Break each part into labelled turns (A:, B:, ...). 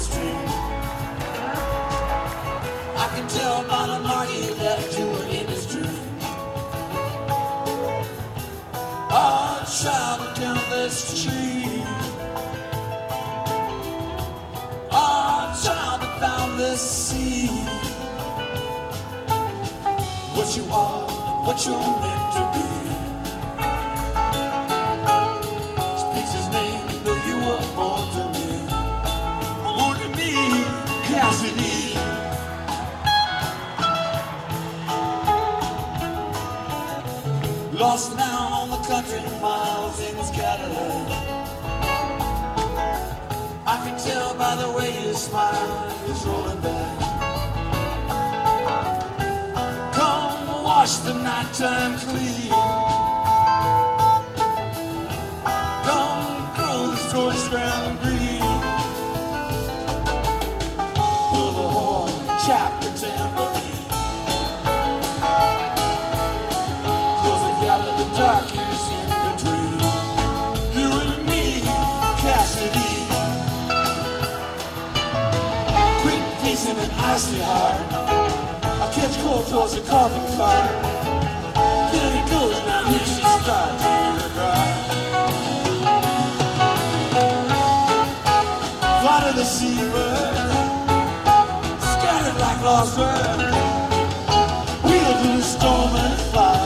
A: street. I can tell by the mark he left you in his dream. Oh, travel down the street. Oh, travel down the sea. What you are, what you're meant to be. Speaks his name, though you were born to me. Born to me, Cassidy. Lost now on the country miles in his Cadillac. I can tell by the way you smile, he's rolling back. Come wash the nighttime clean. Come grow this choice ground green. Pull the horn, chap the tambourine. Darkness in between you and me, Cassidy. Quick facing an icy heart. I catch cold towards the coffin fire. Here he goes now, here she starts to cry. Fly to the seabird, scattered like lost birds. Wheel through the storm and fly.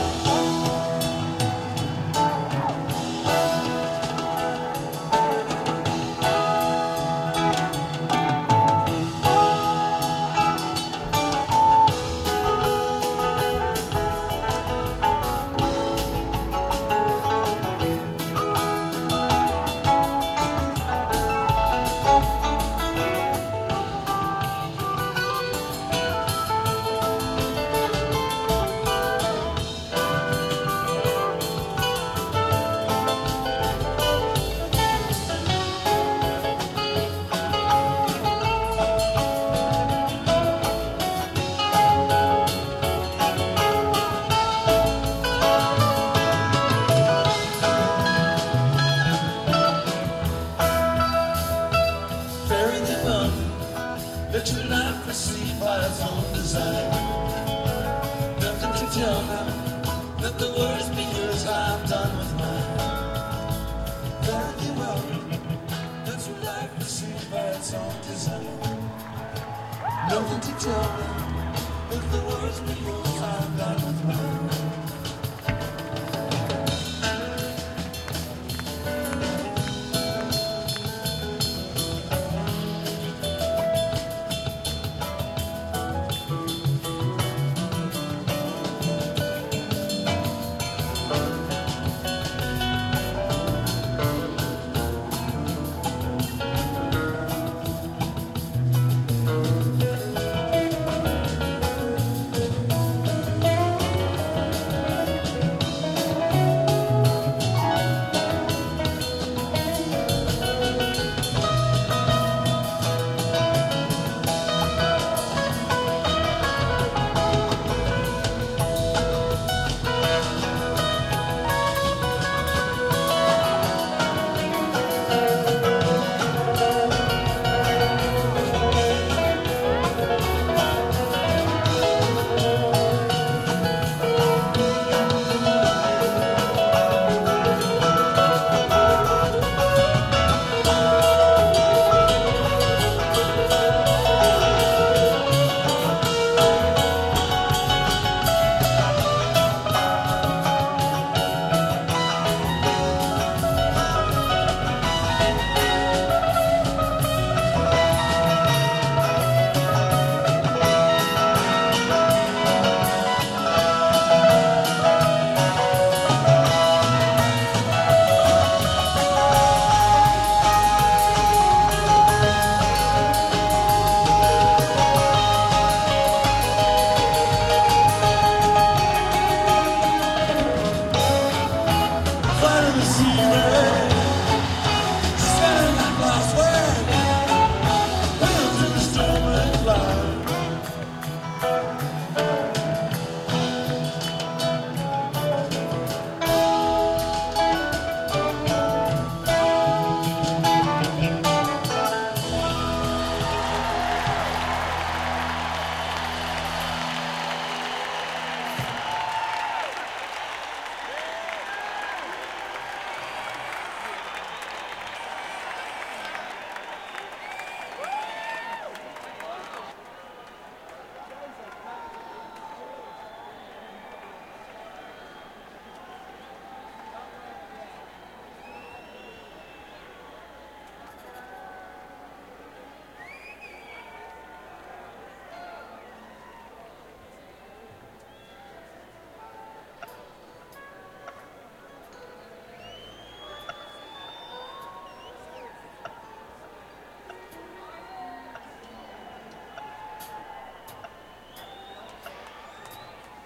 A: Let your life proceed by its own design. Nothing to tell now. Let the words be yours. I'm done with mine. Fare thee well. Let your life proceed by its own design. Nothing to tell now. Let the words be yours. I'm done with mine.